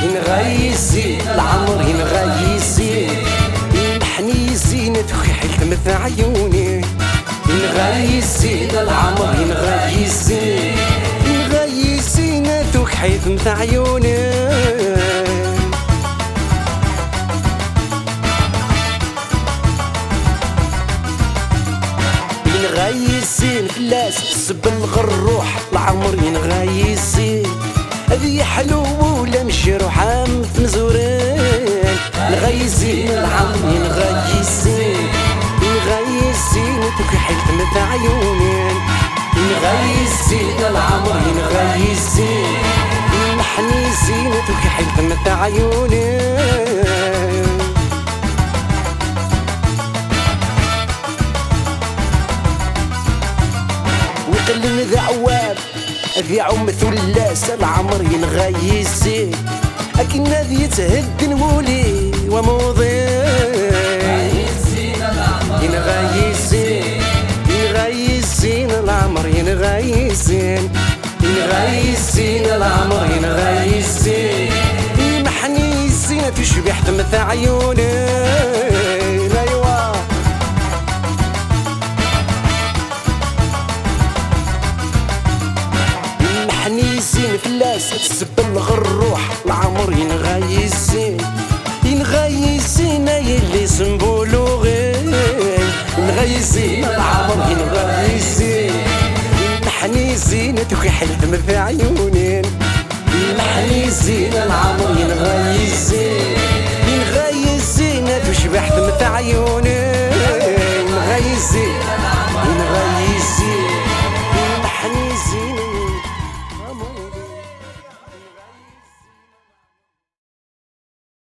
ينغيسين العمر ينغيسين يمحني زينتك حلت مثل عيوني ينغيسين العمر ينغيسين ينغيسينتك حيث مثل عيوني ينغيسين فلاس سبلغ الروح العمر ينغيسين هذي حلو ولا مجروحة مزورين نغيسين العمر ينغيسين ينغيسين تكحلت مثل عيونين ينغيسين العمر ينغيسين يمحني زينتك حلت مثل عيونين ويقلن ذعواب ذيعو مثلاس العمر ينغيسين أكن ذي يتهد نمولي وموضين ينغيسين ينغيسين العمر ينغيسين ينغيسين العمر ينغيسين يمحني زينة تشبح مثل عيونين أيوا يمحني زين فلاس تسبلغ الروح العمر ينغيسين ينغيسين يلي سنبولوغين ينغيسين العمر ينغيسين يمحني زينتك حلت مثل عيونين